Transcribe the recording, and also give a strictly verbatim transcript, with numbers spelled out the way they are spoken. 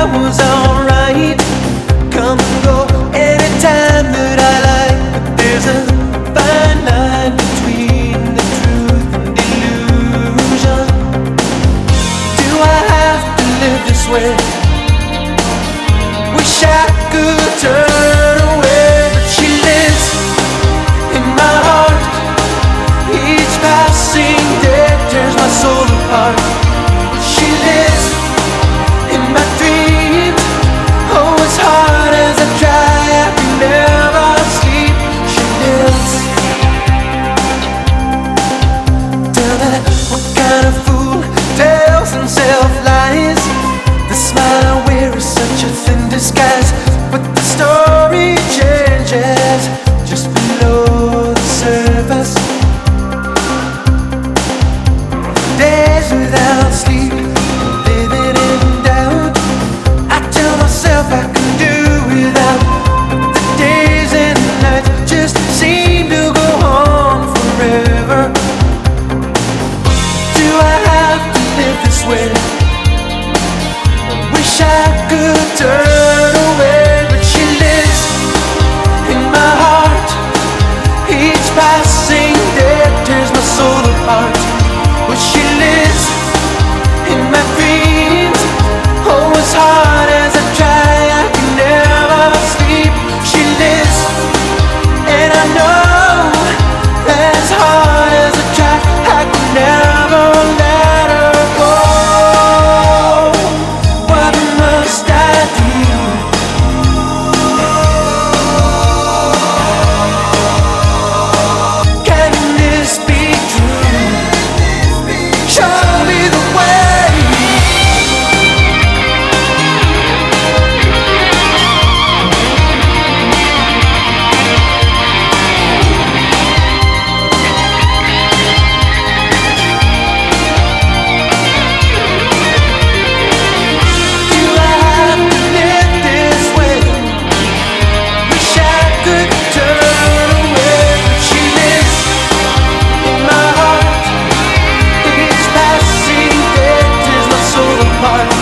I was alright. Come and go anytime that I like. But there's a fine line between the truth and illusion. Do I have to live this way? Wish I could turn away, but she lives in my heart. Each passing day tears my soul apart. She lives in my dreams. Oh, as hard as I try, I can never sleep. She lives. Tell me, what kind of fool tells himself lies? The smile I wear is such a thin disguise, but the story changes just below the surface. Days without sleep, living in doubt. I tell myself I can do without, but the days and nights just seem to go on forever. Do I have to live this way? Wish I could turn away, but she lives in my heart. Each passing day tears my soul apart. But she lives in my dreams. Oh, as hard as I try, I can never sleep. She lives, and I know that as hard as I try, I can never let her go. What must I do? Can this be true? Show me the way. Do I have to live this way? Wish I could turn away, but she lives in my heart. Each passing day tears my soul apart.